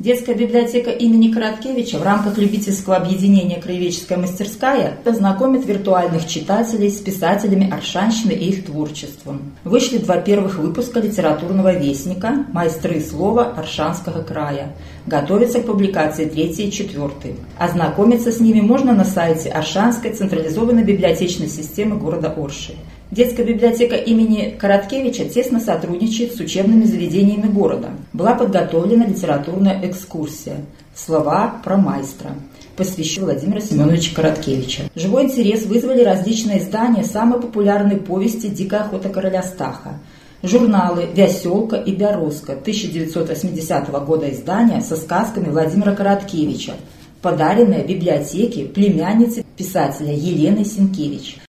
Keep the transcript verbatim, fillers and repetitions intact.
Детская библиотека имени Короткевича в рамках любительского объединения «Краеведческая мастерская» знакомит виртуальных читателей с писателями Оршанщины и их творчеством. Вышли два первых выпуска литературного вестника «Майстры слова Оршанского края». Готовится к публикации третий и четвертый. Ознакомиться с ними можно на сайте Оршанской централизованной библиотечной системы города Орши. Детская библиотека имени Короткевича тесно сотрудничает с учебными заведениями города. Была подготовлена литературная экскурсия «Слова про майстра», посвященная Владимира Семеновича Короткевича. Живой интерес вызвали различные издания самой популярной повести «Дикая охота короля Стаха», журналы «Вяселка» и «Бяроска» тысяча девятьсот восьмидесятого года издания со сказками Владимира Короткевича, подаренные библиотеке племяннице писателя Елены Сенкевич.